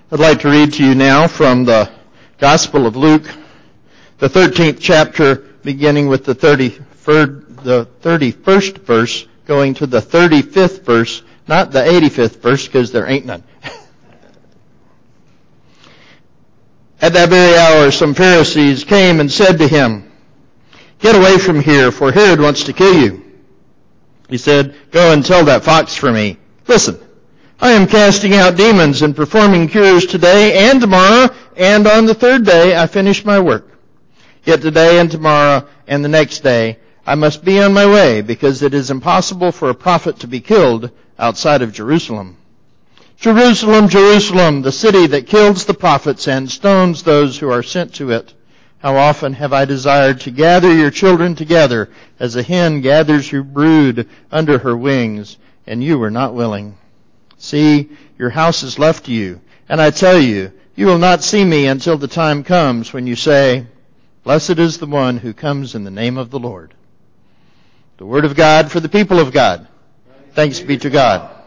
I'd like to read to you now from the Gospel of Luke, the 13th chapter, beginning with the 31st verse, going to the 35th verse, not the 85th verse, because there ain't none. At that very hour, some Pharisees came and said to him, "Get away from here, for Herod wants to kill you." He said, "Go and tell that fox for me. Listen, I am casting out demons and performing cures today and tomorrow, and on the third day I finish my work. Yet today and tomorrow and the next day I must be on my way, because it is impossible for a prophet to be killed outside of Jerusalem. Jerusalem, Jerusalem, the city that kills the prophets and stones those who are sent to it. How often have I desired to gather your children together as a hen gathers her brood under her wings, and you were not willing. See, your house is left to you, and I tell you, you will not see me until the time comes when you say, 'Blessed is the one who comes in the name of the Lord.'" The word of God for the people of God. Thanks be to God.